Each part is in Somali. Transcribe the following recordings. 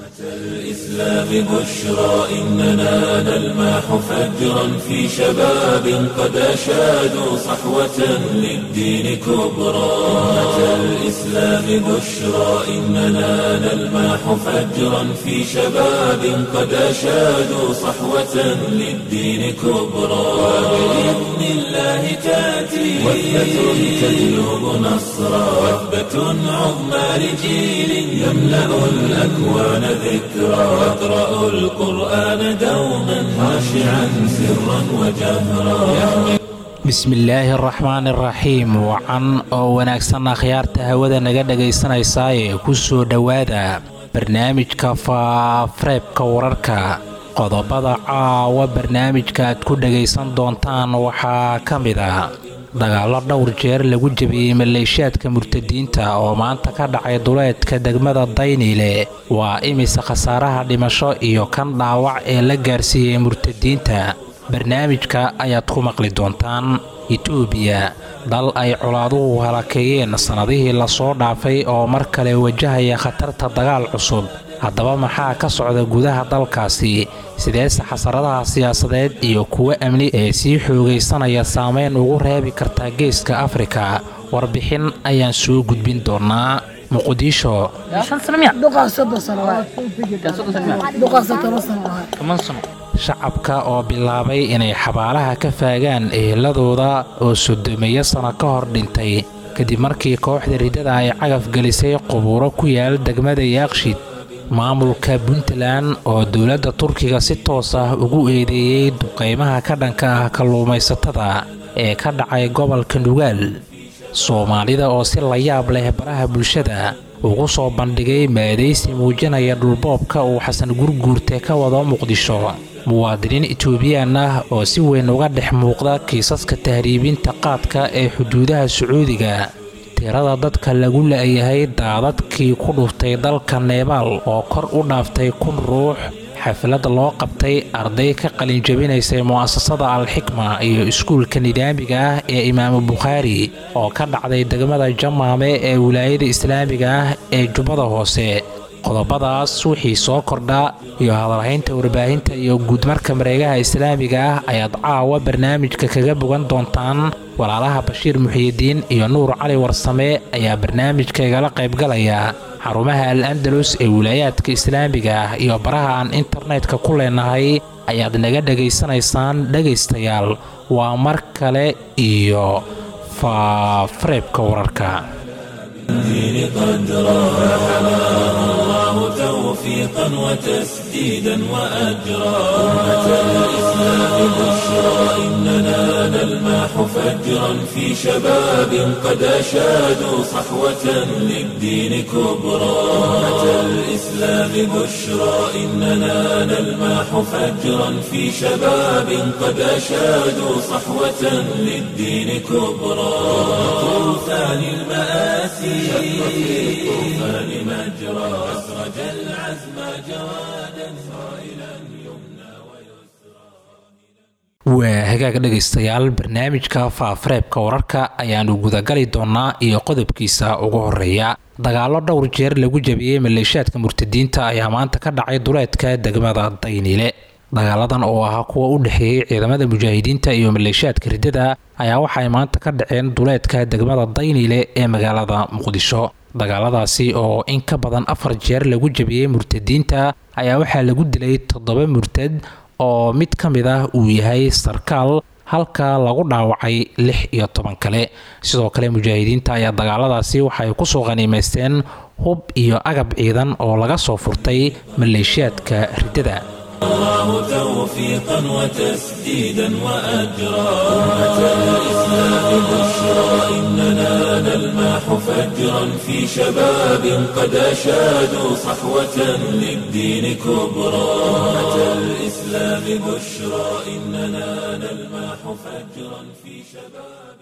الإسلام بشرى إننا نلمح فجرا في شباب قد أشادوا صحوة للدين كبرى. الإسلام بشرى إننا نلمح فجرا في شباب قد أشادوا صحوة للدين كبرى. وبإذن الله تأتي وثبة تجلب نصرا وثبة عظمى لجيل يملأ الأكوان ذكرى. واقرأ القرآن دوما خاشعا سرا وجهرا. bismillaahi araxmaani araxiim wacan oo wanaagsan akhyaarta hawada naga dhagaysanaysaayee ku soo dhowaada barnaamijka faafareebka wararka. qodobada caawa barnaamijka aad ku dhagaysan doontaan waxaa ka mid ah dagaallo dhowr jeer lagu jebiyey maleeshiyaadka murtadiinta oo maanta ka dhacay duleedka degmada dayniile. waa imise khasaaraha dhimasho iyo kan dhaawac ee la gaarsiiyey murtadiinta. barnaamijka ayaad ku maqli doontaan. itoobiya dal ay colaaduhu halakeeyeen sannadihii lasoo dhaafay oo mar kale wajahaya khatarta dagaal cusub. haddaba maxaa ka socda gudaha dalkaasi? sideese xasaradaha siyaasadeed iyo kuwa amni ee sii xoogaysanaya saameyn ugu reebi kartaa geeska afrika? warbixin ayaan soo gudbin doonaa. muqdisho shacabka oo bilaabay inay xabaalaha ka faagaan eheladooda oo sodomeeyo sano ka hor dhintay kadib markii kooxda riddada ay cagaf gelisay qubuuro ku yaal degmada yaaqshid. maamulka puntland oo dowladda turkiga si toos ah ugu eedeeyey duqeymaha ka dhanka ah kalluumaysatada ee ka dhacay gobolka nugaal. soomaalida oo si la yaab leh baraha bulshada ugu soo bandhigay maadaysi muujinaya dhulboobka uu xasan gurguurte ka wado muqdisho. muwaadiniin itoobiyaan ah oo si weyn uga dhex muuqda kiisaska tahriibinta qaadka ee xuduudaha sacuudiga. tirada dadka lagu la'yahay daadadkii ku dhuftay dalka neebaal oo kor u dhaaftay 1,000 ruux. xaflad loo qabtay arday ka qalinjabinaysay mu'asasada alxikma iyo iskuulka nidaamiga ah ee imaamu bukhaari oo ka dhacday degmada jamaame ee wilaayada islaamiga ah ee jubbada hoose. qodobadaas wixii soo kordha iyo hadalhaynta warbaahinta iyo guudmarka mareegaha islaamiga ah ayaad caawa barnaamijka kaga bogan doontaan. walaalaha bashiir muxiyidiin iyo nuur cali warsame ayaa barnaamijka igala qaybgalaya. xarumaha al-andalus ee wilaayaadka islaamiga ah iyo baraha aan internetka ku leenahay ayaad naga dhagaysanaysaan. dhagaystayaal, waa mar kale iyo faafareebka wararka. توفيقا وتسديدا وأجرا. أمة الإسلام بشرى إننا نلمح فجرا في شباب قد أشادوا صحوة للدين كبرى. أمة الإسلام بشرى إننا نلمح فجرا في شباب قد أشادوا صحوة للدين كبرى. طوفان المآسي طوفان مجرى أسرج العزم جوادا صائلا يمنى ويسرى. waa hagaag dhegaystayaal, barnaamijka faafareebka wararka ayaanu gudagali doonaa iyo qodobkiisa ugu horeeya. dagaallo dhowr jeer lagu jebiyey maleeshiyaadka murtadiinta ayaa maanta ka dhacay duleedka degmada dayniile. dagaaladan oo ahaa kuwa u dhexeeyey ciidamada mujaahidiinta iyo maleeshiyaadka riddada ayaa waxay maanta ka dhaceen duleedka degmada dayniile ee magaalada muqdisho. dagaaladaasi oo in ka badan 4 jeer lagu jebiyey murtadiinta ayaa waxaa lagu dilay 7 murtad oo mid ka mid ah uu yahay sarkaal, halka lagu dhaawacay 16 kale. sidoo kale mujaahidiinta ayaa dagaaladaasi waxay ku soo qaniimaysteen hub iyo agab ciidan oo laga soo furtay maleeshiyaadka riddada. الله توفيقا وتسديدا وأجرا. أمة الإسلام بشرى إننا نلمح فجرا في شباب قد أشادوا صحوة للدين كبرى. أمة الإسلام بشرى إننا نلمح فجرا في شباب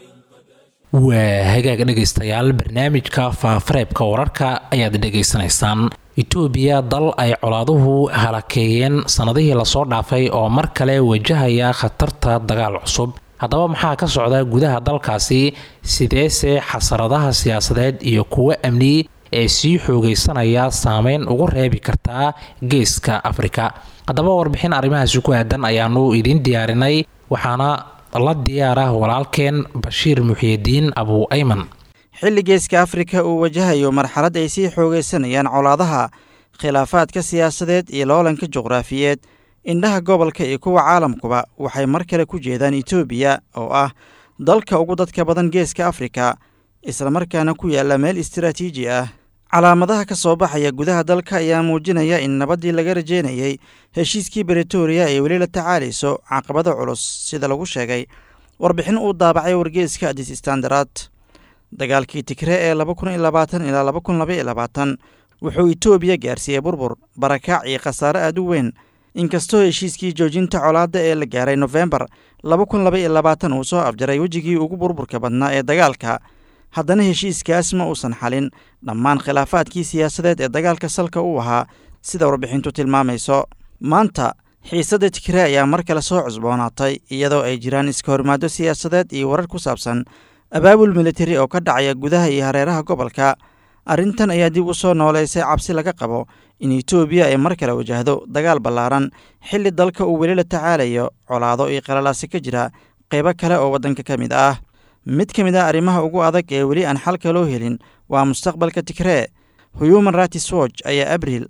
waa hagaag dhegaystayaal, barnaamijka faafareebka wararka ayaad dhegaysanaysaan. itoobiya dal ay colaaduhu halakeeyeen sannadihii lasoo dhaafay oo mar kale wajahaya khatarta dagaal cusub. haddaba maxaa ka socda gudaha dalkaasi? sideese xasaradaha siyaasadeed iyo kuwa amni ee sii xoogaysanaya saameyn ugu reebi kartaa geeska afrika. haddaba warbixin arrimahaasi ku aadan ayaanu idiin diyaarinay, waxaana la diyaara walaalkeen Bashiir Muxiidiin Abu Ayman. xilli geeska afrika uu wajahayo marxalad ay sii xoogaysanayaan colaadaha, khilaafaadka siyaasadeed iyo loolanka juqraafiyeed, indhaha gobolka iyo kuwa caalamkuba waxay mar kale ku jeedaan Itoobiya oo ah dalka ugu dadka badan geeska afrika, isla markaana ku yaala meel istiraatiiji ah. calaamadaha ka soo baxaya gudaha dalka ayaa muujinaya in nabaddii laga rajeynayay heshiiskii Pretoria ay weli la tacaalayso caqabado culus, sida lagu sheegay warbixin uu daabacay wargeyska Addis Standard. dagaalkii Tigray ee 2020 ilaa 2022 wuxuu Itoobiya gaarsiiyey burbur, barakac iyo khasaare aad u weyn. inkastoo heshiiskii joojinta colaadda ee la gaaray November 2022 uu soo afjaray wejigii ugu burburka badnaa ee dagaalka, haddana heshiiskaas ma uusan xalin dhammaan khilaafaadkii siyaasadeed ee dagaalka salka u ahaa, sida warbixintu tilmaamayso. maanta xiisadda Tigray ayaa mar kale soo cusboonaatay, iyadoo ay jiraan iska hormaado siyaasadeed iyo warar ku saabsan abaabul militari oo ka dhacaya gudaha iyo hareeraha gobolka. arrintan ayaa dib u soo nooleysay cabsi laga qabo in Itoobiya ay mar kale wajahdo dagaal ballaaran, xilli dalka uu weli la tacaalayo colaado iyo qalalaasi ka jira qaybo kale oo waddanka ka mid ah. mid ka mid ah arrimaha ugu adag ee weli aan xalka loo helin waa mustaqbalka Tigray. Human Rights Watch ayaa Abriil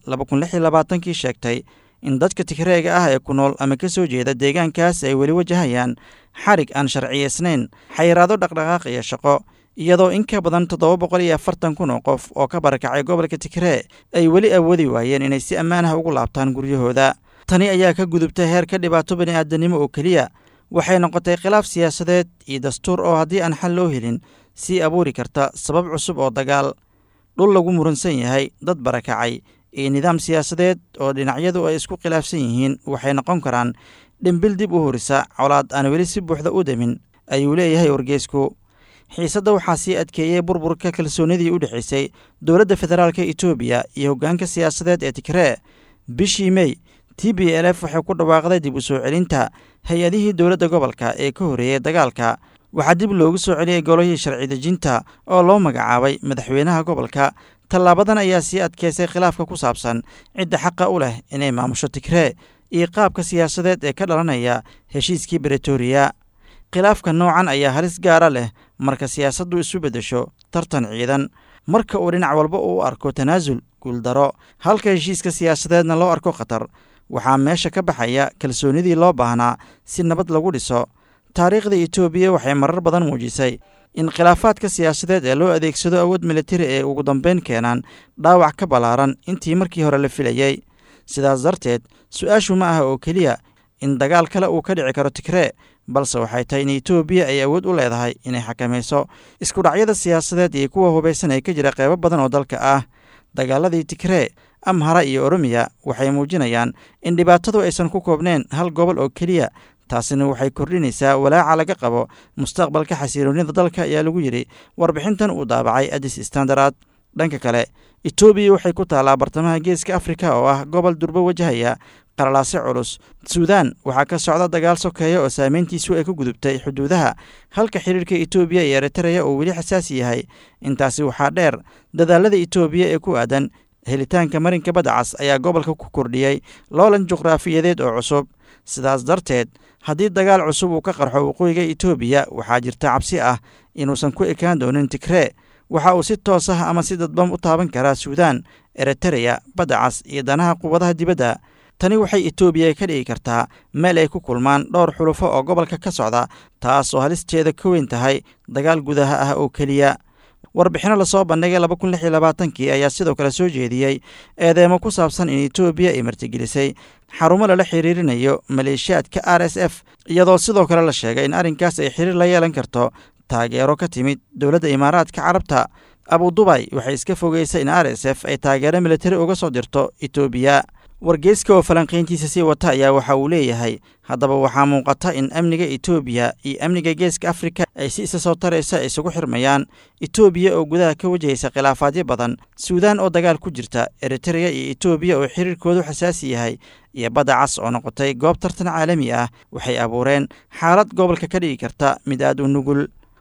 2026 sheegtay in dadka Tigrayga ah ee ku nool ama ka soo jeeda deegaankaas ay weli wajahayaan xarig aan sharciyeysnayn, xayiraado dhaqdhaqaaq iyo shaqo, iyadoo in ka badan 740,000 oo qof oo ka barakacay gobolka Tigray ay weli awoodi waayeen inay si ammaan ah ugu laabtaan guryahooda. tani ayaa ka gudubtay heerka dhibaato bani'aadanimo oo keliya, waxay noqotay khilaaf siyaasadeed iyo dastuur oo haddii aan xal loo helin sii abuuri karta sabab cusub oo dagaal. dhul lagu muransan yahay, dad barakacay, iyo nidaam siyaasadeed oo dhinacyadu ay isku khilaafsan yihiin waxay noqon karaan dhimbil dib u horisa colaad aan weli si buuxda u demin, ayuu leeyahay wargeysku. xiisadda waxaa sii adkeeyey burburka kalsoonidii u dhexaysay dowladda federaalka Itoobiya iyo hoggaanka siyaasadeed ee Tigray. bishii May, TPLF waxay ku dhawaaqday dib u soo celinta hay-adihii dowladda gobolka ee ka horreeyay dagaalka. waxaa dib loogu soo celiyey golihii sharci dejinta oo loo magacaabay madaxweynaha gobolka. tallaabadan ayaa sii adkeysay khilaafka ku saabsan cidda xaqa u leh inay maamusho Tigray iyo qaabka siyaasadeed ee ka dhalanaya heshiiskii Pretoria. khilaafka noocan ayaa halis gaara leh marka siyaasaddu isu beddesho tartan ciidan, marka uu dhinac walba u arko tanaasul guuldaro, halka heshiiska siyaasadeedna loo arko khatar. waxaa meesha ka baxaya kalsoonidii loo baahnaa si nabad lagu dhiso. taariikhda Itoobiya waxay marar badan muujisay in khilaafaadka siyaasadeed ee loo adeegsado awood militari ee ugu dambeyn keenaan dhaawac ka ballaaran intii markii hore la filayey. sidaas darteed, su-aashu ma aha oo keliya in dagaal kale uu ka dhici karo Tigray, balse waxay tahay in Itoobiya ay awood u leedahay inay xakamayso isku dhacyada siyaasadeed iyo kuwa hubaysan ee ka jira qaybo badan oo dalka ah. dagaaladii Tigray, Amhara iyo Oromiya waxay muujinayaan in dhibaatadu aysan ku koobnayn hal gobol oo keliya. taasina waxay kordhinaysaa walaaca laga qabo mustaqbalka xasiloonida dalka, ayaa lagu yidhi warbixintan uu daabacay Addis Standard. dhanka kale, Itoobiya waxay ku taallaa bartamaha geeska Afrika oo ah gobol durbo wajahaya qalalaase culus. Suudaan waxaa ka socda dagaal sokeeya oo saameyntiisu ay ku gudubtay xuduudaha, halka xiriirka Itoobiya iyo Eritrea uu weli xasaasi yahay. intaasi waxaa dheer, dadaalada Itoobiya ee ku aadan helitaanka marinka badda cas ayaa gobolka ku kordhiyey loolan juqraafiyadeed oo cusub. sidaas darteed, haddii dagaal cusub uu ka qarxo waqooyiga Itoobiya, waxaa jirta cabsi ah inuusan ku ekaan doonin Tigray. waxa uu si toos ah ama si dadban u taaban karaa Suudaan, Eritrea, badda cas iyo danaha quwadaha dibadda. tani waxay Itoobiya ka dhigi kartaa meel ay ku kulmaan dhowr xulufo oo gobolka ka socda, taas oo halisteeda ka weyn tahay dagaal gudaha ah oo keliya. warbixino lasoo bandhigay 2026 ayaa sidoo kale soo jeediyey eedeemo ku saabsan in Itoobiya ay martigelisay xarumo lala xiriirinayo maleeshiyaadka RSF, iyadoo sidoo kale la sheegay in arrinkaas ay xiriir la yeelan karto taageero ka timid dowladda Imaaraadka Carabta. Abu Dhabi waxay iska fogeysay in RSF ay taageero militari uga soo dirto Itoobiya. wargeyska oo falanqayntiisa sii wata ayaa waxa uu leeyahay, haddaba waxaa muuqata in amniga Itoobiya iyo amniga geeska Afrika ay si isa soo taraysa isugu xirmayaan. Itoobiya oo gudaha ka wajahaysa khilaafaadyo badan, Suudaan oo dagaal ku jirta, Eritrea iyo Itoobiya oo xiriirkoodu xasaasi yahay, iyo badda cas oo noqotay goob tartan caalami ah, waxay abuureen xaalad gobolka ka dhigi karta mid aad u nugul.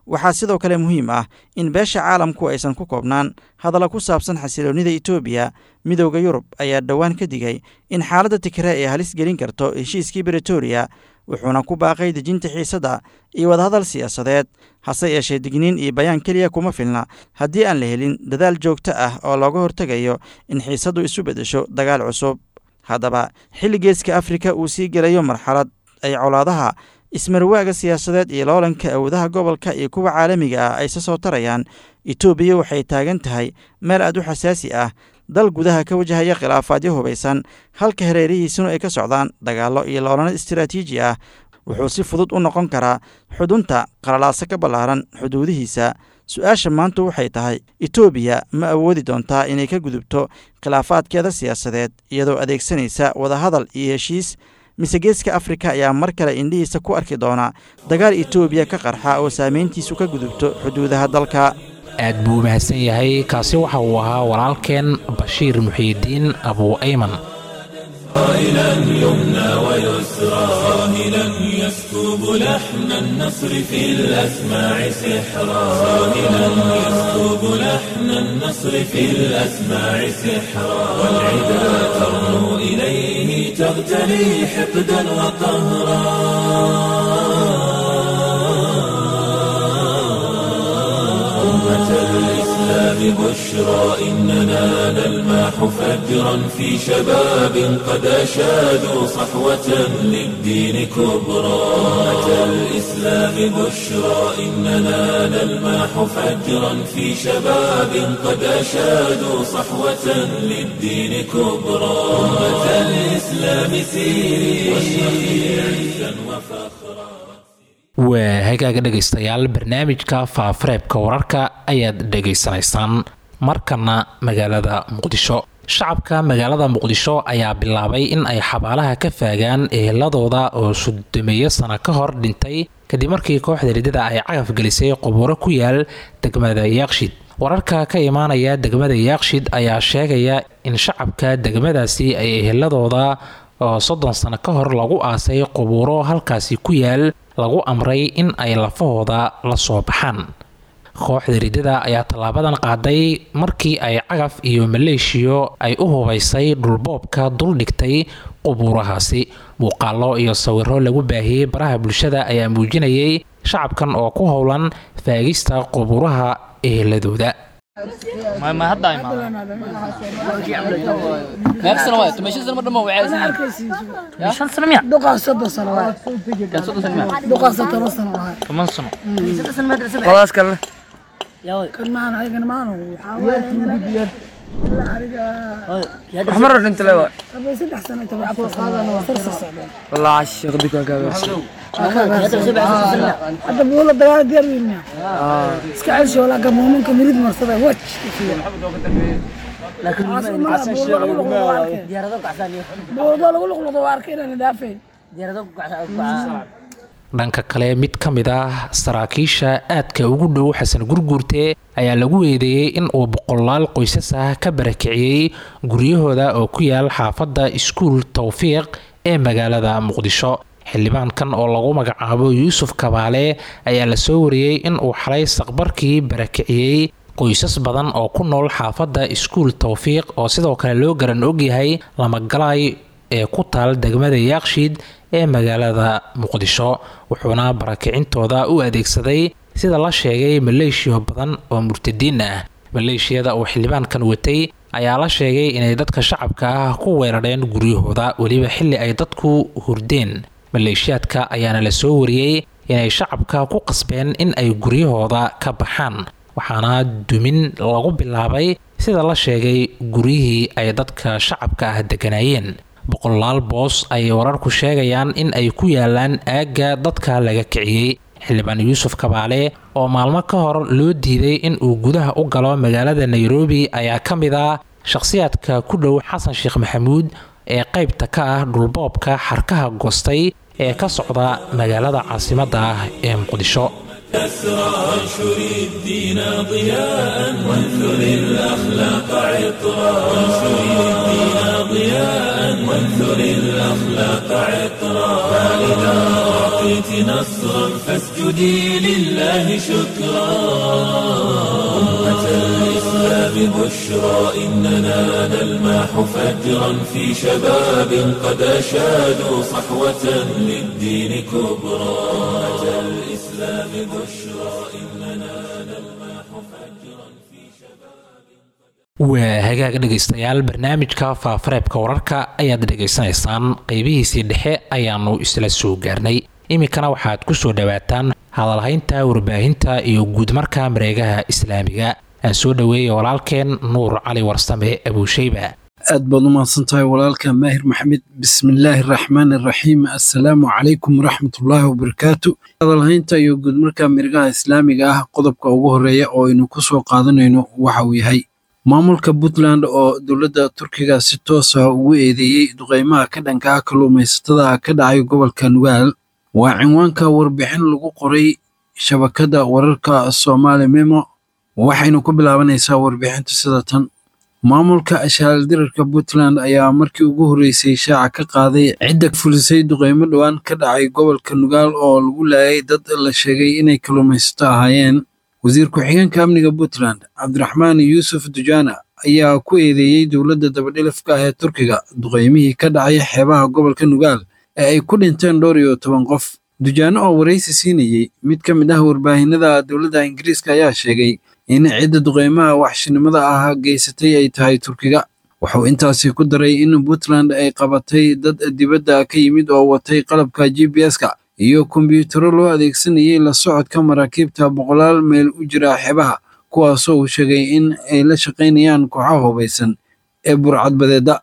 waxaa sidoo kale muhiim ah in beesha caalamku aysan ku koobnaan hadalla ku saabsan xasiloonnida etoobiya. midowda yurub ayaa dhowaan ka digay in xaaladda Tigray ay halis gelin karto heshiiskii Pretoria, wuxuuna ku baaqay dejinta xiisadda iyo wadahadal siyaasadeed. hase yeeshee digniin iyo bayaan keliya kuma filna haddii aan la helin dadaal joogto ah oo looga hortegayo in xiisaddu isu beddesho dagaal cusub. haddaba xilli geeska Afrika uu sii gelayo marxalad ay colaadaha, ismarwaaga siyaasadeed iyo loolanka awoodaha gobolka iyo kuwa caalamiga ah ay soo tarayaan, Itoobiya waxay taagan tahay meel aad u xasaasi ah. dal gudaha ka wajahaya khilaafaadyo hubaysan, halka hareerihiisuna ay ka socdaan dagaallo iyo loolano istiraatiiji ah, wuxuu si fudud u noqon karaa xudunta qalalaasa ka ballaaran xuduudihiisa. su-aasha maanta waxay tahay, Itoobiya ma awoodi doontaa inay ka gudubto khilaafaadkeeda siyaasadeed iyadoo adeegsanaysa wadahadal iyo heshiis, mise geeska Afrika ayaa mar kale indhihiisa ku arki doona dagaal Itoobiya ka qarxa oo saameyntiisu ka gudubto xuduudaha dalka? aad buu mahadsan yahay. kaasi waxa uu ahaa walaalkeen Bashiir Muxiidiin Abu Ayman. قائلا يمنى ويسرى راهلا يسكب لحن النصر في الأسماع سحرا راهلا يسكب لحن النصر في الأسماع سحرا والعدا ترنو إليه تغتلي حقدا وقهرا بشرى إننا نلمح فجرا في شباب قد أشادوا صحوة للدين كبرى. الإسلام بشرى إننا نلمح فجرا في شباب قد أشادوا صحوة للدين كبرى. الإسلام سيري واشرقي عزا وفخرا. waa hagaaga dhegaystayaal, barnaamijka faafareebka wararka ayaad dhegaysanaysaan. markana magaalada muqdisho. shacabka magaalada muqdisho ayaa bilaabay in ay xabaalaha ka faagaan eheladooda oo sudumeeyo sano ka hor dhintay kadib markii kooxda ridada ay cagaf gelisay qubuuro ku yaal degmada Yaaqshid. wararka ka imaanaya degmada Yaaqshid ayaa sheegaya in shacabka degmadaasi ay eheladooda oo 30 sano ka hor lagu aasay qubuuro halkaasi ku yaal lagu amray in ay lafahooda la soo baxaan. kooxda ridada ayaa tallaabadan qaaday markii ay cagaf iyo maleeshiyo ay u hubaysay dhulboobka dul dhigtay qubuurahaasi. muuqaallo iyo sawirro lagu baahiyey baraha bulshada ayaa muujinayay shacabkan oo ku howlan faagista qubuuraha eheladooda. ما هدا ما نفس الوقت مش زي ما وعايزين شن سنه ميا دقه 6 سنوات دقه 6 سنوات كمان سنه 6 سنوات مدرسه خلاص كله يا كان معنا ايغن معنا احمر انت لا ابي 6 سنوات تبع والله عاشق بك هذا بقول الدوائر ديالنا اسكعل شو ولا قبل ممكن يريد مرصده وجه لكن ما ديارتك عسان بوضع لو دوار كده ندافع ديارتك عسان. dhanka kale mid ka mid ah saraakiisha aadka ugu dhow Xasan Gurguurte ayaa lagu eedeeyay in uu boqolaal qoysas ah ka barakiciyay guryahooda oo ku yaal xaafadda Iskuul Tawfiiq ee magaalada Muqdisho. xildhibaankan oo lagu magacaabo Yuusuf Kabaale ayaa la soo wariyay in uu xalay saqbarkii barakiciyay qoysas badan oo ku nool xaafadda Iskuul Tawfiiq oo sidoo kale loo garan ogyahay lama galay ee ku taal degmada Yaaqshid ee magaalada Muqdisho, wuxuuna barakicintooda u adeegsaday sida la sheegay maleeshiyo badan oo murtadiin ah. maleeshiyada uu xildhibaankan watay ayaa la sheegay inay dadka shacabka ah ku weerareen guryahooda waliba xilli ay dadku hurdeen. maleeshiyaadka ayaana la soo wariyay inay shacabka ku qasbeen in ay guryahooda ka baxaan, waxaana dumin lagu bilaabay sida la sheegay guryihii ay dadka shacabka ah deganayeen. boqolaal boos ay wararku sheegayaan in ay ku yaalaan aagga dadka laga kiciyay. xildhibaan Yuusuf Kabaale oo maalmo ka hor loo diiday in uu gudaha u galo magaalada Nairobi ayaa ka mid ah shakhsiyaadka ku dhow Xasan Sheekh Maxamuud ee qaybta ka ah dhulboobka xarkaha goostay ee ka socda magaalada caasimadda ah ee Muqdisho. أسرى وانشر الدين ضياء وانثر الأخلاق عطرا وانشر الدين ضياء وانثر الأخلاق عطرا فإذا أعطيت نصرا فاسجدي لله شكرا أمة الإسلام بشرى إننا نلمح فجرا في شباب قد أشادوا صحوة للدين كبرى أمة الإسلام بشرى إننا نلمح فجرا في شباب waa hagaag dhegaystayaal barnaamijka faafareebka wararka ayaad dhegaysanaysaan qaybihiisii dhexe ayaanu isla soo gaarnay iminkana waxaad ku soo dhawaataan hadalhaynta warbaahinta iyo guudmarka mareegaha islaamiga aan soo dhaweeyay walaalkeen nuur cali warsame abuushayba aad baad u mahadsantahay walaalka maahir maxamed bismillaahi raxmaani raxiim assalaamu calaykum waraxmatullaahi wabarakaatu hadalhaynta iyo guudmarka mareegaha islaamiga ah qodobka ugu horeeya oo aynu ku soo qaadanayno waxa uu yahay maamulka puntland oo dowladda turkiga si toos ah ugu eedeeyey duqeymaha ka dhanka ah kalluumaysatada ka dhacay gobolka nugaal waa cinwaanka warbixin lagu qoray shabakadda wararka Somali Memo waxaynu ku bilaabanaysaa warbixinta sida tan maamulka ashaaldirarka Puntland ayaa markii ugu horeysay shaaca ka qaaday cidda fulisay duqeymo dhawaan ka dhacay gobolka nugaal oo lagu laayay dad la sheegay inay kalluumaysato ahaayeen wasiir ku-xigeenka amniga Puntland Cabdiraxmaan Yuusuf Dujana ayaa ku eedeeyay dowladda dabadhilifka ah ee Turkiga duqeymihii ka dhacay xeebaha gobolka nugaal ee ay ku dhinteen dhowr iyo 10 qof Dujana oo wareysi siinayay mid ka mid ah warbaahinada dowladda Ingiriiska ayaa sheegay in cidda duqeymaha waxshinimada ah geysatay ay tahay Turkiga wuxuu intaasi ku daray in Puntland ay qabatay dad dibadda ka yimid oo watay qalabka GPS-ka iyo kombiyuutarro loo adeegsanayay la socodka maraakiibta boqolaal meel u jira xeebaha kuwaasoo uu sheegay in ay la shaqaynayaan kooxaha hubaysan ee burcadbadeedda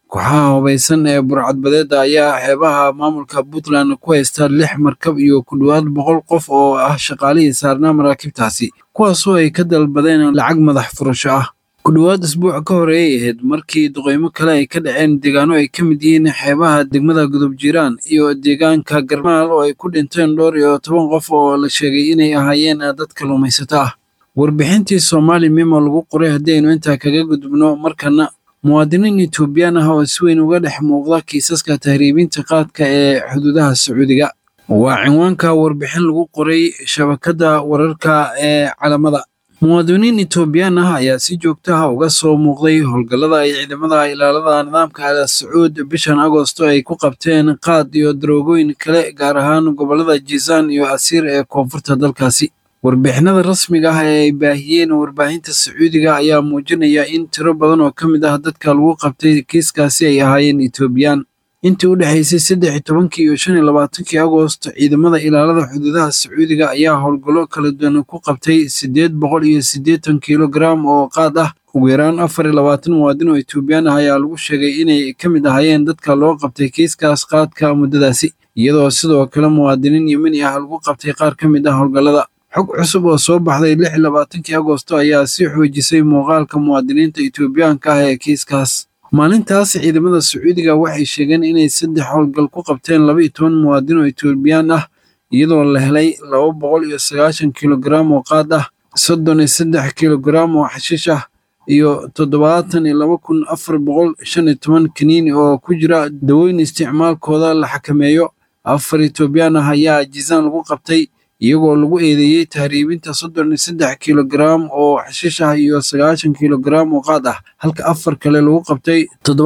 ayaa xeebaha maamulka Puntland ku haysta 6 markab iyo ku dhawaad 100 qof oo ah shaqaalihii saarnaa maraakiibtaasi kuwaasoo ay ka dalbadeen lacag madax furasho ah ku dhawaad isbuuc ka horeeyay ahayd markii duqeymo kale ay ka dhaceen deegaano ay ka mid yihiin xeebaha degmada Gudub Jiraan iyo deegaanka Garmaal oo ay ku dhinteen dhowr iyo 10 qof oo la sheegay inay ahaayeen dad kalluumaysato ah warbixintii Somali Memo lagu qoray hadaynu intaa kaga gudubno markana muwaadiniin Itoobiyaan ah oo si weyn uga dhex muuqda kiisaska tahriibinta qaadka ee xuduudaha Sacuudiga waa cinwaanka warbixin lagu qoray shabakadda wararka ee calamada muwaadiniin Itoobiyaan ah ayaa si joogto ah uga soo muuqday howlgallada ay ciidamada ilaalada nidaamka Al Sacuud bishan Agoosto ay ku qabteen qaad iyo daroogooyin kale gaar ahaan gobolada Jizaan iyo Asiir ee koonfurta dalkaasi warbixinada rasmiga ah ee ay baahiyeen warbaahinta Sacuudiga ayaa muujinaya in tiro badan oo ka mid ah dadka lagu qabtay kiiskaasi ay ahaayeen Itoobiyaan intii u dhaxaysay 13 iyo 25 Agoosto ciidamada ilaalada xuduudaha Sacuudiga ayaa howlgallo kala duwan ku qabtay 880 kilogram oo qaad ah ugu yaraan 24 muwaadin oo Itoobiyaan ah ayaa lagu sheegay inay ka mid ahaayeen dadka loo qabtay kiiskaas qaadka muddadaasi iyadoo sidoo kale muwaadiniin Yemeni ah lagu qabtay qaar ka mid ah howlgallada xog cusub oo soo baxday 26 Agoosto ayaa si xoojisay muuqaalka muwaadiniinta Itoobiyaanka ah ee kiiskaas maalintaas ciidamada Sacuudiga waxay sheegeen inay 3 howlgal ku qabteen 12 muwaadin oo Itoobiyaan ah iyadoo la helay 290 kilogram oo qaad ah 33 kilogram oo xashiish ah iyo 72415 kaniini oo ku jira dawooyin isticmaalkooda la xakameeyo 4 Itoobiyaan ah ayaa Jizaan lagu qabtay iyagoo lagu eedeeyay tahriibinta 33 kilogram oo xashiish ah iyo 90 kilogram oo qaad ah halka 4 kale lagu qabtay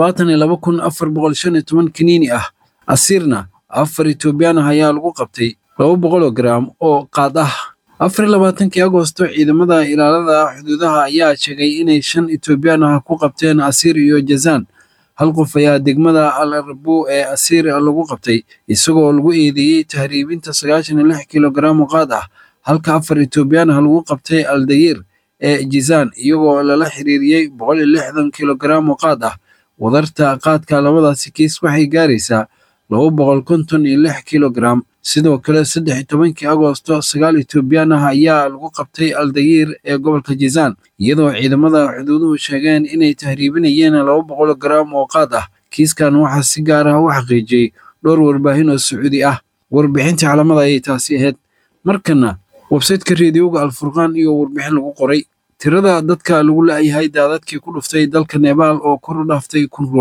72415 kaniini ah Asiirna 4 Itoobiyaan ah ayaa lagu qabtay 200 gram oo qaad ah 24 Agoosto ciidamada ilaalada xuduudaha ayaa sheegay inay 5 Itoobiyaan ah ku qabteen Asiir iyo Jizaan hal qof ayaa degmada Al Arbu ee Asiir lagu qabtay isagoo lagu eedeeyay tahriibinta 96 kilogram oo qaad ah halka 4 Itoobiyaan ah lagu qabtay Al Dayir ee Jizaan iyagoo lala xiriiriyay 160 kilogram oo qaad ah wadarta qaadka labadaasi kiis waxay gaaraysaa 256 kilogram sidoo kale 13 Agoosto 9 Itoobiyaan ah ayaa lagu qabtay Al Dayir ee gobolka Jizaan iyadoo ciidamada xuduuduhu sheegeen inay tahriibinayeen 200 gram oo qaad ah kiiskan waxaa si gaar ah u xaqiijiyay dhowr warbaahin oo Sacuudi ah warbixinta calamada ay taasi ahayd markana website-ka raadiyoga Al Furqaan iyo warbixin lagu qoray tirada dadka lagu laayahay daadadkii ku dhuftay dalka Nepal oo kor u dhaaftay 1000 ruux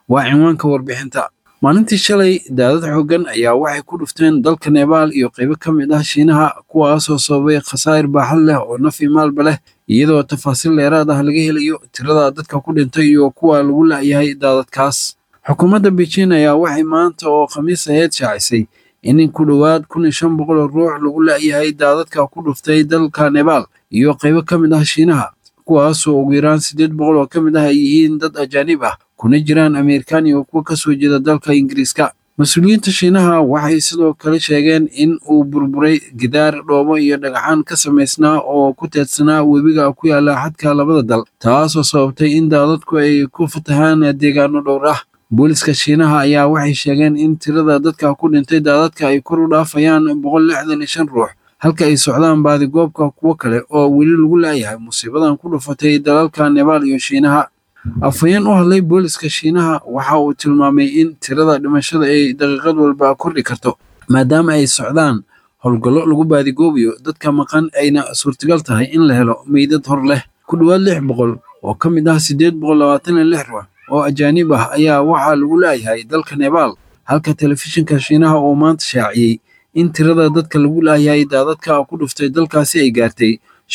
waa cinwaanka warbixinta. maalintii shalay daadad xooggan ayaa waxay ku dhufteen dalka nebaal iyo qaybo ka mid ah shiinaha kuwaasoo sababay khasaa'ir baaxad leh oo naf iyo maalba leh iyadoo tafaasiil dheeraad ah laga helayo tirada dadka ku dhintay iyo kuwa lagu la'yahay daadadkaas. xukuumadda Beijing ayaa waxay maanta oo khamiis ahayd shaacisay in ku dhowaad 1500 ruux lagu la'yahay daadadka ku dhuftay dalka nebaal iyo qaybo ka mid ah shiinaha kuwaasoo ugu yaraan 800 oo ka mid ah ay yihiin dad ajaanib ah kuna jiraan Ameerikaan iyo kuwa ka soo jeeda dalka Ingiriiska. Mas'uuliyiinta Shiinaha waxay sidoo kale sheegeen in uu burburay gidaar dhoobo iyo dhagaxaan ka samaysnaa oo ku teedsanaa webiga ku yaala xadka labada dal, taasoo sababtay in daadadku ay ku fatahaan deegaano dhowr ah. Booliska Shiinaha ayaa waxay sheegeen in tirada dadka ku dhintay daadadka ay kor u dhaafayaan 165 ruux, halka ay socdaan baadigoobka kuwo kale oo weli lagu la'yahay musiibadan ku dhufatay dalalka Nebaal iyo Shiinaha. afhayeen u hadlay booliska Shiinaha waxa uu tilmaamay in tirada dhimashada ay daqiiqad walba kordhi karto maadaama ay socdaan howlgallo lagu baadigoobayo dadka maqan ayna suurtagal tahay in la helo meydad hor leh. ku dhowaad 600 oo ka mid ah 826 ruux oo ajaanib ah ayaa waxaa lagu la'yahay dalka Nebaal, halka telefishinka Shiinaha oo maanta shaaciyey in tirada dadka lagu la'yahay daadadka ku dhuftay dalkaasi ay gaartay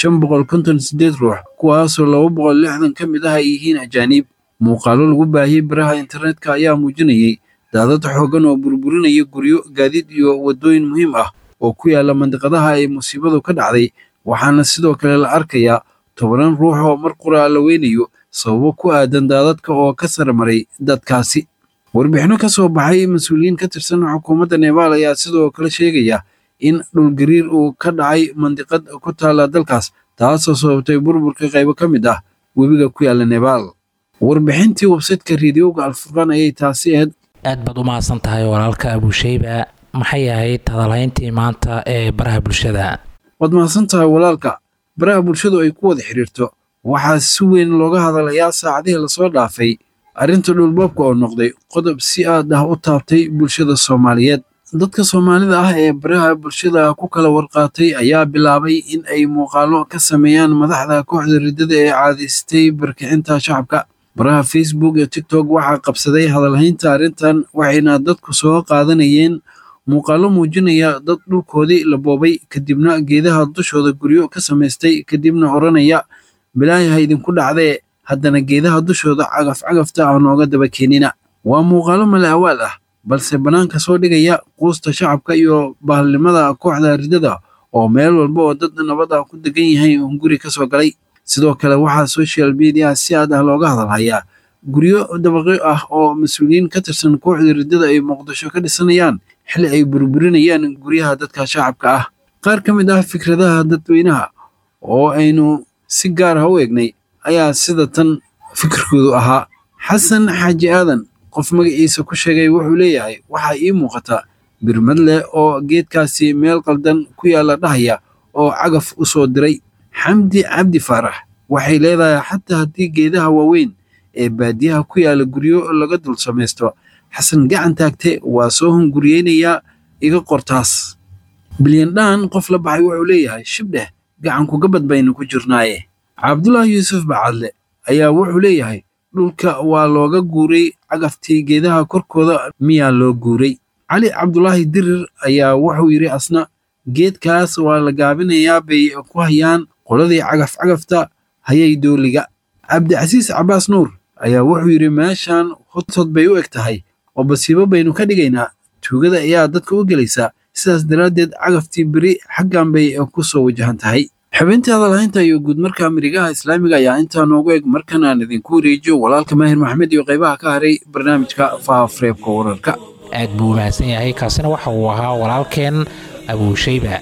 558 ruux kuwaasoo 260 ka mid ah ay yihiin ajaanib. muuqaallo lagu baahiyey baraha internetka ayaa muujinayay daadad xooggan oo burburinaya guryo, gaadiid iyo wadooyin muhiim ah oo ku yaala mandiqadaha ay musiibadu ka dhacday, waxaana sidoo kale la arkayaa 10 ruux oo mar qura la weynayo sababo ku aadan daadadka oo ka sarmaray dadkaasi. warbixino ka soo baxay mas'uuliyiin ka tirsan xukuumadda Nebaal ayaa sidoo kale sheegaya in dhul gariir uu ka dhacay mandiqad ku taala dalkaas, taasoo sababtay burburka qaybo ka mid ah webiga ku yaala Nebaal. warbixintii website-ka raadiyowga Alfurqaan ayay taasi ahayd. aad baad u mahadsan tahay walaalka Abushayba. maxay ahayd hadalhayntii maanta ee baraha bulshada? waad mahadsan tahay walaalka. baraha bulshadu ay ku wada xiriirto waxaa si weyn looga hadalayaa saacadihii lasoo dhaafay arrinta dhulboobka oo noqday qodob si aad ah u taabtay bulshada Soomaaliyeed. dadka Soomaalida ah ee baraha bulshada ku kala warqaatay ayaa bilaabay in ay muuqaallo ka sameeyaan madaxda kooxda riddada ee caadaystay barkicinta shacabka. baraha Facebook iyo TikTok waxaa qabsaday hadalhaynta arrintan, waxayna dadku soo qaadanayeen muuqaallo muujinaya dad dhulkoodii la boobay kadibna geedaha dushooda guryo ka samaystay, kadibna oranaya bilaahi ha idinku dhacdee haddana geedaha dushooda cagafta ah nooga daba keenina. waa muuqaallo mala'awaal ah balse bannaanka soo dhigaya quusta shacabka iyo bahalnimada kooxda riddada oo meel walba oo dad nabad ah ku degan yahay guri ka soo galay. sidoo kale waxaa social media si aad ah looga hadalhayaa guryo dabaqyo ah oo mas'uuliyiin ka tirsan kooxda riddada ay Muqdisho ka dhisanayaan xilli ay burburinayaan guryaha dadka shacabka ah. qaar ka mid ah fikradaha dadweynaha oo aynu si gaar ah u eegnay ayaa sida tan fikirkoodu ahaa. xasan xaaji aadan, qof magaciisa ku sheegay, wuxuu leeyahay waxaa ii muuqata birmad leh oo geedkaasi meel qaldan ku yaala dhahaya oo cagaf u soo diray. xamdi cabdi faarax waxay leedahay xataa haddii geedaha waaweyn ee baadiyaha ku yaala guryo laga dul samaysto, xasan gacan taagte waa soo hunguriyeynayaa iga qortaas. bilyandhaan qof la baxay wuxuu leeyahay shibdheh gacanku gabad baynu ku jirnaaye. cabdulaahi yuusuf bacadle ayaa wuxuu leeyahay dhulka waa looga guuray, cagaftii geedaha korkooda miyaa loo guuray. cali cabdulaahi dirir ayaa wuxuu yidhi asna geedkaas waa la gaabinayaa bay ku hayaan qoladii cagafta hayay dooliga. cabdicasiis cabaas nuur ayaa wuxuu yidhi meeshaan hotod bay u eg tahay oo basiibo baynu ka dhigaynaa, tuugada ayaa dadka u gelaysa, sidaas daraaddeed cagaftii beri xaggan bay ku soo wajahan tahay. xubintii hadalhaynta iyo guud marka Amerikaha Islaamiga ayaa intaa noogu eg. markan aan idinku wareejiyo walaalka Maahir Maxamed iyo qaybaha ka haray barnaamijka Faafareebka Wararka. aad buu mahadsan yahay. kaasina waxa uu ahaa walaalkeen Abushayba.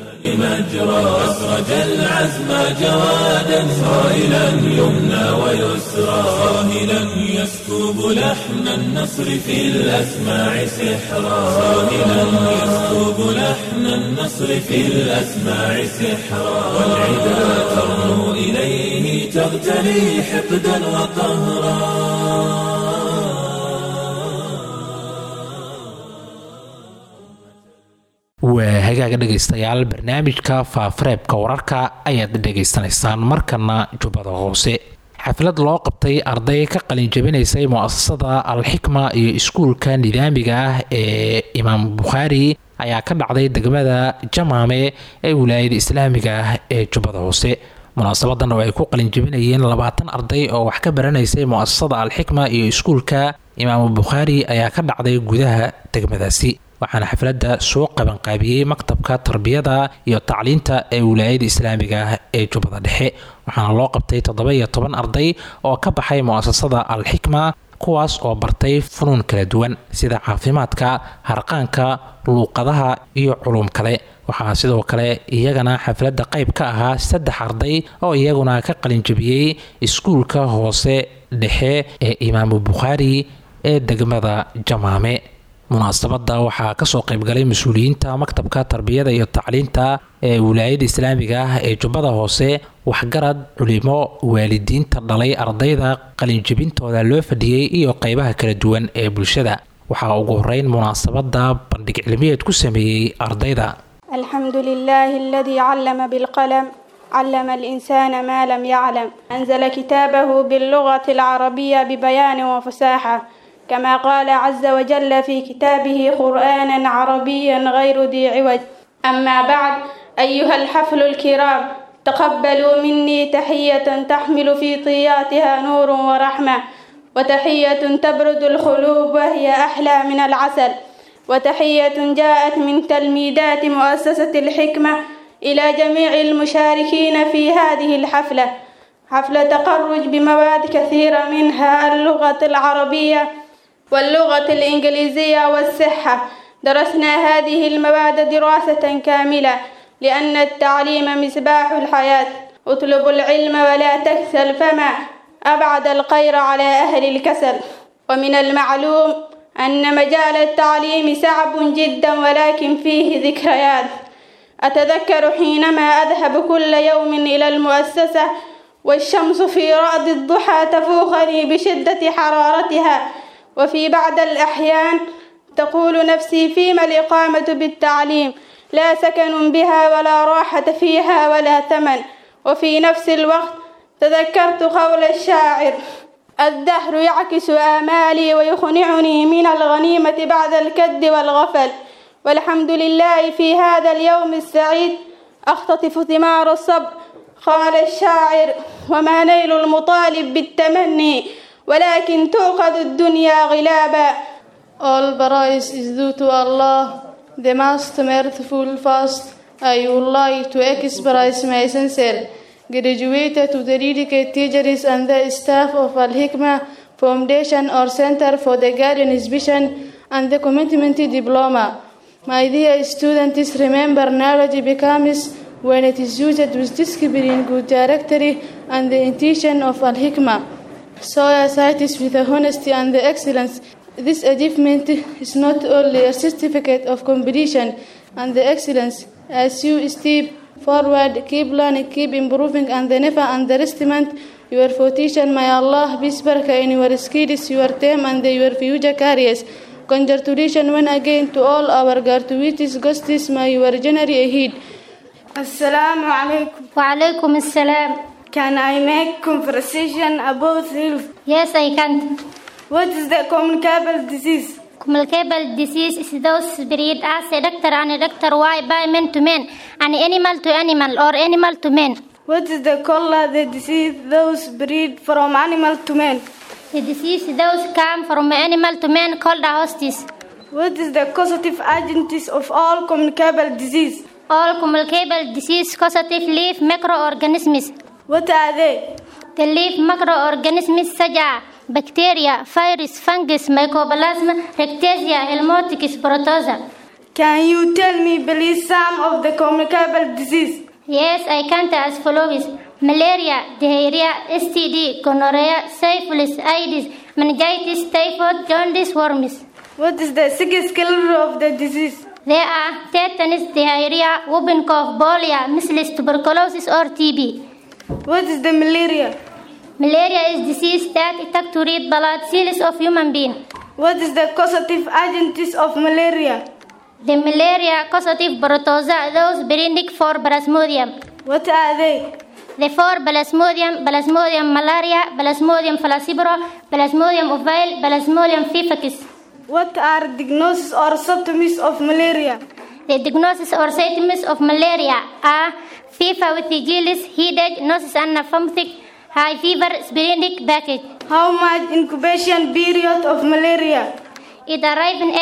مجرى أسرج العزم جوادا صائلا يمنى ويسرى صاهلا يسكب لحن النصر في الأسماع سحرا صاهلا يسكب لحن النصر في الأسماع سحرا والعدا ترنو إليه تغتلي حقدا وقهرا. waa hagaaga dhegaystayaal, barnaamijka faafareebka wararka ayaad dhegaysanaysaan. markana jubbada hoose, xaflad loo qabtay arday ka qalin jabinaysay mu'asasada alxikma iyo iskuulka nidaamiga ah ee imaam bukhaari ayaa ka dhacday degmada jamaame ee wilaayada islaamiga ah ee jubbada hoose munaasabadan oo ay ku qalin jabinayeen 20 arday oo wax ka baranaysay mu'asasada alxikma iyo iskuulka imaam bukhaari ayaa ka dhacday gudaha degmadaasi waxaana xafladda soo qabanqaabiyey maktabka tarbiyada iyo tacliinta ee wilaayada islaamiga ah ee jubbada dhexe waxaana loo qabtay 17 arday oo ka baxay mu'asasada alxikma kuwaas oo bartay funuun kala duwan sida caafimaadka harqaanka luuqadaha iyo culuum kale waxaa sidoo kale iyagana xafladda qayb ka ahaa 3 arday oo iyaguna ka qalin jabiyey iskuulka hoose dhexe ee imaam bukhaari ee degmada jamaame munaasabada waxaa kasoo qaybgalay mas-uuliyiinta maktabka tarbiyada iyo tacliinta ee wilaayada islaamiga ah ee jubbada hoose waxgarad culimo waalidiinta dhalay ardayda qalinjabintooda loo fadhiyey iyo qaybaha kala duwan ee bulshada waxaa ugu horeyn munaasabada bandhig cilmiyeed ku sameeyey ardayda alxamdulilaahi aladii callama bilqalam علم الإنسان ما لم يعلم أنزل كتابه باللغة العربية ببيان وفساحة كما قال عز وجل في كتابه قرآنا عربيا غير ذي عوج أما بعد أيها الحفل الكرام تقبلوا مني تحية تحمل في طياتها نور ورحمة وتحية تبرد القلوب وهي أحلى من العسل وتحية جاءت من تلميذات مؤسسة الحكمة إلى جميع المشاركين في هذه الحفلة حفلة تخرج بمواد كثيرة منها اللغة العربية واللغة الإنجليزية والصحة درسنا هذه المواد دراسة كاملة لأن التعليم مصباح الحياة اطلبوا العلم ولا تكسل فما أبعد الخير على أهل الكسل ومن المعلوم أن مجال التعليم صعب جدا ولكن فيه ذكريات أتذكر حينما أذهب كل يوم إلى المؤسسة والشمس في رأد الضحى تفوقني بشدة حرارتها وفي بعض الأحيان تقول نفسي فيما الإقامة بالتعليم لا سكن بها ولا راحة فيها ولا ثمن وفي نفس الوقت تذكرت قول الشاعر الدهر يعكس آمالي ويخنعني من الغنيمة بعد الكد والغفل والحمد لله في هذا اليوم السعيد أختطف ثمار الصبر قال الشاعر وما نيل المطالب بالتمني ولكن تؤخذ الدنيا غلابا. All praise is due to Allah, the most merciful. First, I would like to express my sincere gratitude to the dedicated teachers and the staff of Al-Hikmah Foundation or Center for the Guardian's Vision and the Commitment Diploma. My dear students, remember knowledge becomes when it is used with discipline, good character, and the intention of Al-Hikmah. So I cite this with honesty and excellence. This achievement is not only a certificate of completion and excellence. As you step forward, keep learning, keep improving, and never underestimate your fortune. May Allah be barakah in your skills, your time, and your future careers. Congratulations once again to all our graduates, guests. May your journey ahead. Assalamu alaikum. Wa alaikum assalam. Can I make conversation about health? Yes, I can. What is the communicable disease? Communicable disease is those spread as a doctor and a doctor why by man to man and animal to animal or animal to man. What is the cholera, the disease those spread from animal to man? The disease those come from animal to man called a hostis. What is the causative agents of all communicable disease? All communicable disease causative live microorganisms. What are they? The live microorganisms such as bacteria, virus, fungus, mycoplasma, rickettsia, helminthics, protozoa. Can you tell me please some of the communicable disease? Yes, I can as follows: malaria, diarrhea, STD, gonorrhea, syphilis, AIDS, meningitis, typhoid, jaundice, worms. What is the sickest killer of the disease? There are tetanus, diarrhea, whooping cough, polio, measles, tuberculosis, or TB. What is the malaria? Malaria is disease that attacks to red blood cells of human being. What is the causative agents of malaria? The malaria causative protozoa, those breeding for Plasmodium. What are they? The 4 Plasmodium malaria, Plasmodium falciparum, Plasmodium ovale, Plasmodium vivax. What are diagnosis or symptoms of malaria? The diagnosis or symptoms of malaria are fever with giddiness, headache, nausea and vomiting, high fever, sporadic backache. How much incubation period of malaria? It arrives in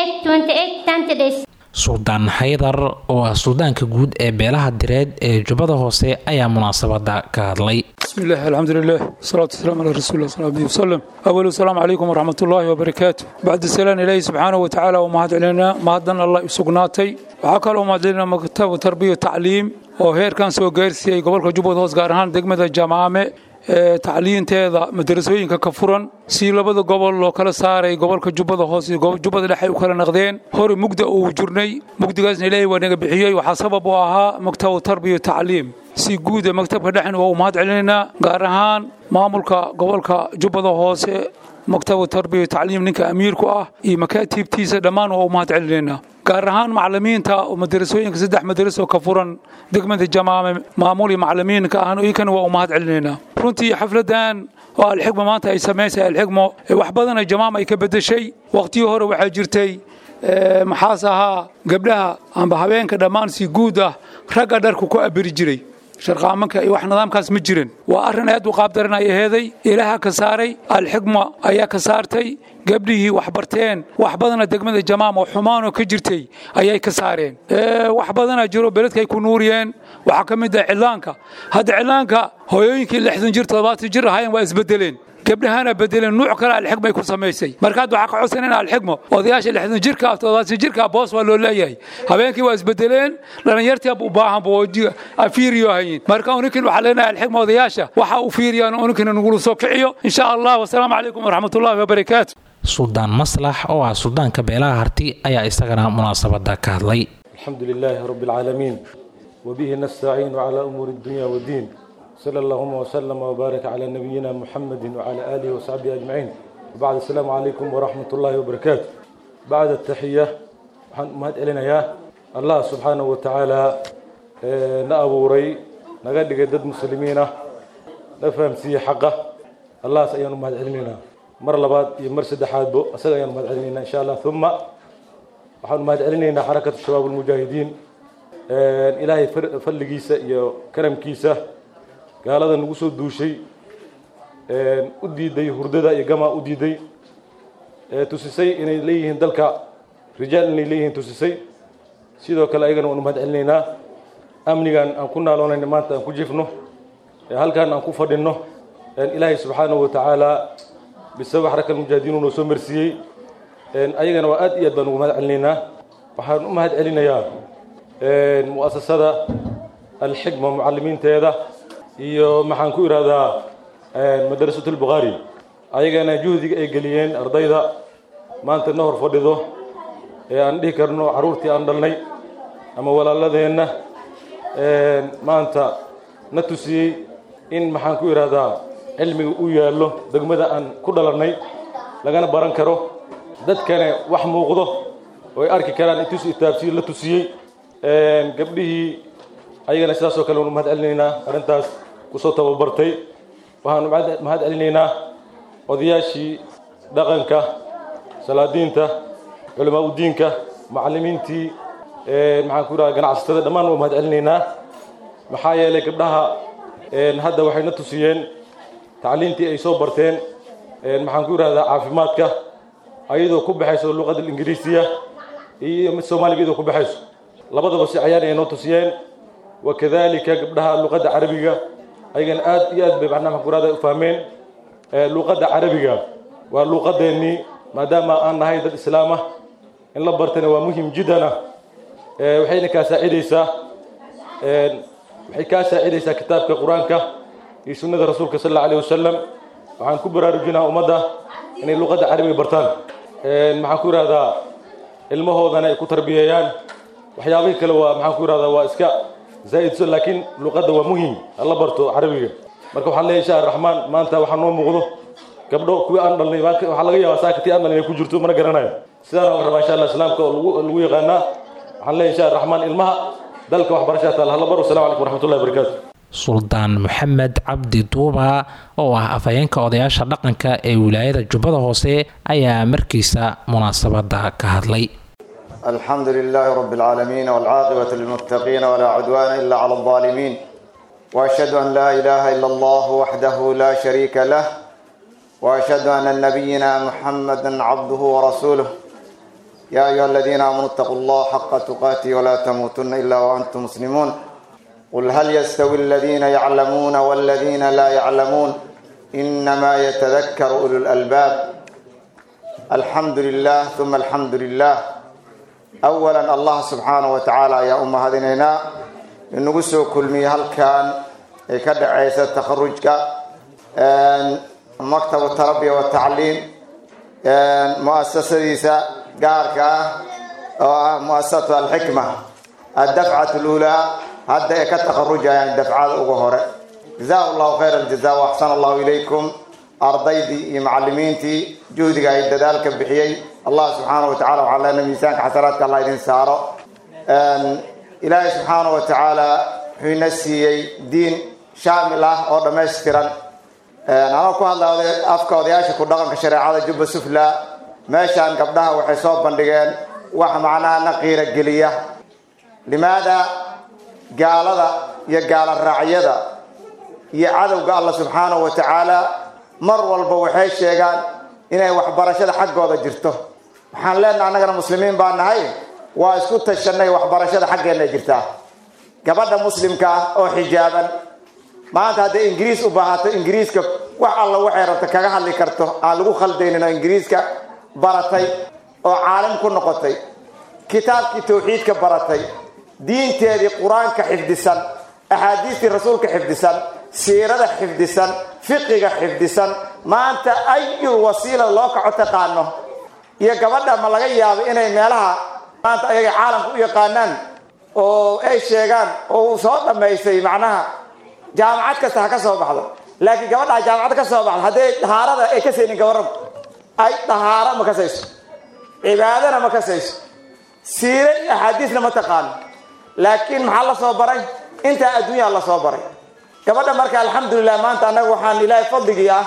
28 days. suldaan xaydar oo ah suldaanka guud ee beelaha direed ee jubbada hoose ayaa munaasabada ka hadlay. bismillaah alxamdulillaah salaatu wasalaamu calaa rasuulillaah sallallahu alayhi wasallam. awwalu salaamu calaykum waraxmatullaahi wabarakaatuh. bacda salaan ilaahi subxaanahu wa tacaala wa mahadcelinaa mahaddan allah isugnaatay. waxaa kaloo mahadcelinaa maktab tarbiya tacliim oo heerkan soo gaarsiiyey gobolka jubbada hoose gaar ahaan degmada jamaame tacliinteeda madrasooyinka ka furan si labada gobol loo kala saaray gobolka jubbada hoose iyo jubbada dhexe u kala naqdeen hore mugda uu jurnay mugdigaasna ilaahay waa naga bixiyey waxaa sabab u ahaa maktab tarbiya tacliim si guud maktabka dhexna waa u mahadcelinaynaa gaar ahaan maamulka gobolka jubbada hoose maktab tarbiya tacliim ninka amiirku ah iyo makaatiibtiisa dhammaan waa u mahadcelinaynaa gaar ahaan macallimiinta oo madrasooyinka 3 madraso ka furan degmada jamaame maamul iyo macallimiinka ahna iyakan waa u mahadcelinaynaa runtii xafladan oo alxigma maanta ay sameysay alxigmo wax badan ay jamaame ay ka bedeshay waqtii hore waxa jirtay maxaas ahaa gabdhaha amba habeenka dhammaan si guud ah ragga dharku ku abiri jiray sharqaamanka iyo wax nidaamkaas ma jirin waa arrin aad u qaab daran ay aheeday ilaaha ka saaray alxigma ayaa ka saartay gabdhihii wax barteen wax badan degmada jamaam oo xumaan oo ka jirtay ayay ka saareen wax badan jiro beledka ay ku nuuriyeen waxa kamid ah cilaanka hadda cilaanka hooyooyinkii 60 jir 70 jir ahaayeen waa isbedeleen gabdhahana bedeleen nooc kale alxigma ay ku sameysay markaad waxa ka codsanayna alxigma odayaasha 60 jirka 70 jirka boos waa loo leeyahay habeenkii waa isbedeleen dhalinyartii u baahan boojiga afiiriyo hayin marka uninkin waxa leenahay alxigma odayaasha waxa uu fiiriyaan uninkin nagu soo kiciyo insha Allah wassalaamu alaykum warahmatullaahi wabarakaatuh. suldaan maslax oo ah suldaanka beelaha harti ayaa isagana munaasabada ka hadlay. alxamdulillaahi rabbil caalamiin wa bihi nastaciinu ala umuuri dunya wa diin. صلى الله وسلم وبارك على نبينا محمد وعلى آله وصحبه أجمعين. وبعد السلام عليكم ورحمة الله وبركاته. بعد التحية مهد إلينا يا الله سبحانه وتعالى نأبوري نقد جدد مسلمين نفهم سي حقه الله سيان مهد إلينا مر لبعض يمرسد حادبو أسأل مهد إلينا إن شاء الله ثم وحن مهد إلينا حركة الشباب المجاهدين إلهي فلقيسة كرم كيسة gaalada nagu soo duushay u diiday hurdada iyo gama u diiday tusisay inay leeyihiin dalka rijaal inay leeyihiin tusisay sidoo kale ayagana waan mahad celinaynaa amnigan aan ku naaloonayna maanta aan ku jifno halkan aan ku fadhino ilaahay subxaanahu wa tacaala bisabab xarakal mujaahidiin uu soo marsiiyey ayagana waa aad iyo aad baan ugu mahad celinaynaa waxaan u mahad celinayaa mu'asasada alxigma mucallimiinteeda iyo maxaan ku iraahdaa madrasatul bukhari ayagana juhdiga ay galiyeen ardayda maanta na hor fadhido ee aan dhihi karno caruurtii aan dhalnay ama walaaladeenna maanta na tusiyey in maxaan ku iraahdaa cilmiga uu yaallo degmada aan ku dhalanay lagana baran karo dadkana wax muuqdo oo ay arki karaan intuu itaabsiin la tusiyey gabdhihii ayagana sidaas oo kale waan mahad celinaynaa arrintaas kusoo tababartay waxaan mahad celinaynaa odayaashii dhaqanka salaadiinta culamaa u diinka macallimiintii maxaan ku iraahdaa ganacsatada dhammaan waan mahad celinaynaa maxaa yeelay gabdhaha hadda waxay na tusiyeen tacliintii ay soo barteen maxaan ku iraahdaa caafimaadka ayadoo ku baxayso luqadda ingiriisiga iyo mid soomaaliga iyadoo ku baxayso labadaba si cayaan ay noo tusiyeen wakadalika gabdhaha luqadda carabiga ayagana aad iyo aad bay macnaha ku iraahdaa u fahmeen luqadda carabiga waa luqadeennii maadaama aan nahay dad islaam ah in la bartana waa muhim jiddana waxayna kaa saacidaysaa kitaabka qur-aanka iyo sunnada rasuulka sal allahu alayhi wasalam waxaan ku baraarujinaa ummadda inay luqadda carabiga bartaan maxaan ku iraahdaa ilmahoodana ay ku tarbiyeeyaan waxyaabihii kale waa maxaan ku iraahdaa waa iska zaa'idso laakiin luqadda waa muhim alla barto carabiga marka waxaan leeyahay insha raxmaan maanta waxaa noo muuqdo gabdho kuwii aan dhalnay waxaa laga yaabaa saakatii aan dhalnay inay ku jirto mana garanayo sidaan aan rabaa insha allah islaamka oo lagu yaqaanaa waxaan leeyahay insha raxmaan ilmaha dalka waxbarashada taala hala baro. Assalaamu calaykum waraxmatullahi wabarakaatu. suldaan maxamed cabdi duuba oo ah afhayeenka odayaasha dhaqanka ee wilaayada jubbada hoose ayaa markiisa munaasabada ka hadlay. الحمد لله رب العالمين والعاقبة للمتقين ولا عدوان إلا على الظالمين وأشهد أن لا إله إلا الله وحده لا شريك له وأشهد أن نبينا محمدا عبده ورسوله يا أيها الذين آمنوا اتقوا الله حق تقاته ولا تموتن إلا وأنتم مسلمون قل هل يستوي الذين يعلمون والذين لا يعلمون إنما يتذكر أولو الألباب. الحمد لله ثم الحمد لله. أولا الله سبحانه وتعالى يا هذيننا نقصوا كل مي هل كان يكدع عيسى تخرجك مكتب التربية والتعليم مؤسسة ريسا قارك مؤسسة الحكمة الدفعة الأولى هذا كتخرج يعني الدفعة الأولى جزاه الله خير الجزاء وأحسن الله إليكم أرضيدي معلمينتي جهدك عيد ذلك بحيي الله سبحانه وتعالى وعلى ميزانك حسراتك الله يدين ساره. إلهي سبحانه وتعالى في نسي دين شاملة أو دمشترا. أنا أقول هذا أفكار ودياش كردان كشريعة جب سفلى ماشان قبلها وحساب بندقين وحمعنا نقير الجلية. لماذا قال هذا يقال الرعية ذا يعذب قال الله سبحانه وتعالى مر والبوحيش يقال إنه وحبرشة حق هذا جرته. waxaan leenahay anagana muslimiin baan nahay waa isku tashanay waxbarashada xaqeena jirta gabadha muslimka oo xijaaban maanta hadda ingiriis u baahato ingiriiska wax alla waxay rabta kaga hadli karto aan lagu khaldeynino ingiriiska baratay oo caalim ku noqotay kitaabkii tawxiidka baratay diinteedii quraanka xifdisan ahadiistii rasuulka xifdisan siirada xifdisan fiqiga xifdisan maanta ayu wasiila loo kaco taqaano iyo gabadha ma laga yaabo inay meelaha maanta ayaga caalamku u yaqaanaan oo ay sheegaan oo soo dhameysay macnaha jaamacad kasta ka soo baxdo laakiin gabadha jaamacad ka soo baxdo haday tahaarada ay ka seenin gabarab ay tahaara ma ka sayso cibaadana ma ka sayso siire iyo xadiisna ma taqaan laakiin maxaa la soo baray inta adduunka la soo baray gabadha marka alxamdulillah maanta anagu waxaan ilaahay fadligiisa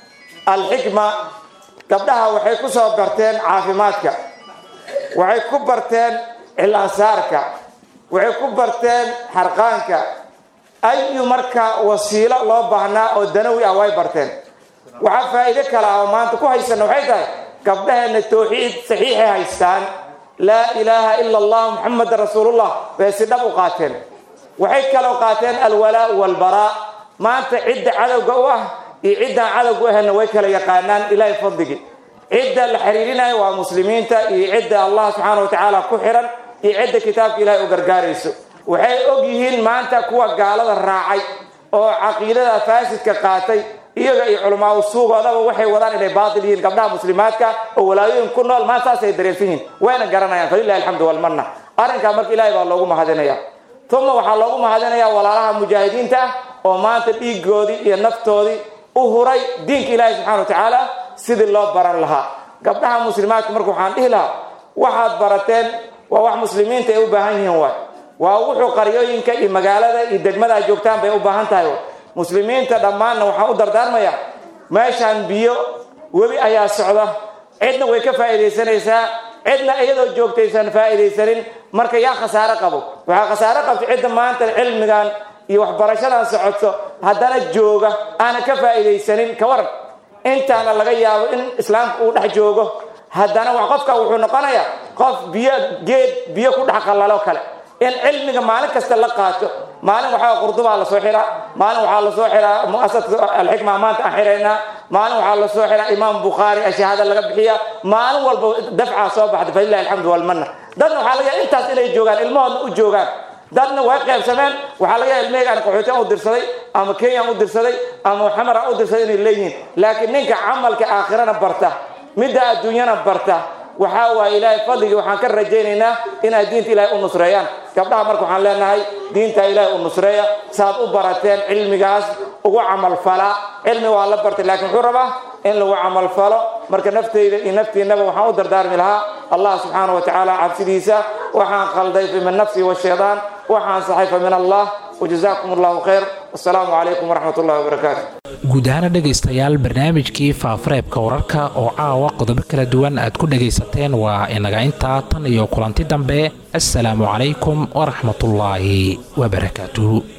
alxikma gabdhaha waxay ku soo barteen caafimaadka waxay ku barteen cilaasaarka waxay ku barteen harqaanka ayu marka wasiilo loo baahnaa oo danawi ah way barteen waxa faa'iido kale ah maanta ku haysan waxay tahay gabdhaheena tawxiid saxiix ah haystaan la ilaaha illa allah muhammad rasuulullah way sidab u qaateen waxay kale u qaateen alwalaa wal baraa maanta cid cadawga u ah عدة عدد وهن ويكل يقانان إلى فضله عدة الحريرين ومسلمين عدة الله سبحانه وتعالى كحرا عدة كتاب إلى أجرجاريس وحي أجيهن ما أنت كوا قال الراعي أو عقيدة فاسد كقاتي إيه علماء السوق هذا وحي ودان إلى باطلين قبلها مسلماتك ولا يمكن ما تاسيدرين فيهن وين جرنا يعني فلله الحمد والمنة أرنك أمرك إلهي والله ما هذنا ثم وحلقوا ما هذنا ولا لها مجاهدين تا وما تبي جودي النفتودي وهراي دينك إلهي سبحانه وتعالى سيد الله برا لها قبلها مسلمات مركو حان إهلا واحد برتين وواحد مسلمين تيو بهاني هو ووحو قريوين كي مقالة يدقمدا جوكتان بيو بهان تايو مسلمين تدمان وحاو دردار ميا ماشان بيو وبي أيا سعودة عدنا ويكا فائدة سنة عدنا أيضا جوكتين فائدة سنين مركا يا خسارة قبو وها خسارة قبو عدنا ما أنت العلم مقان iyo waxbarashada socodso hadana jooga ana ka faa'iideysanin ka war intaana laga yaabo in islaamku uu dhex joogo hadana wax qofka wuxuu noqonayaa qof biyo ku dhex qalalo kale in cilmiga maalin kasta la qaato maalin waxa qurduba la soo xiraa maalin waxa la soo xiraa mu'assasada al-hikma maanta xirayna maalin waxa la soo xiraa imam bukhari ashhada laga bixiya maalin walba dafca soo baxda falillahi alhamdu wal manna dad waxa laga intaas inay joogan ilmahooda u joogan dadna way qaybsameen waxa laga ilmeegaan qaxootiga u dirsaday ama Kenya u dirsaday ama xamara u dirsaday inay leeyihiin laakiin ninka amalka aakhirana barta midda adduunyana barta waxa waa ilaahay fadliga waxaan ka rajaynaynaa in diinta ilaahay u nusreeyaan gabdhaha marka waxaan leenahay diinta ilaahay u nusreeya saad u barateen cilmigaas ugu amal fala cilmi waa la bartay laakiin wuxuu rabaa in lagu amal falo marka naftayda iyo naftiinaba waxaan u dardaarmi lahaa Allah subhanahu wa ta'ala cabsidiisa waxaan qalday fi min nafsi wa shaytaan waxaan saxiifa min Allah وجزاكم الله خير والسلام عليكم ورحمة الله وبركاته. guud ahaan dhegaystayaal barnaamijkii faafareebka wararka oo caawa qodobo kala duwan aad ku dhagaysateen waa inaga intaa tan iyo kulanti dambe assalaamu calaykum waraxmatullaahi wabarakaatuh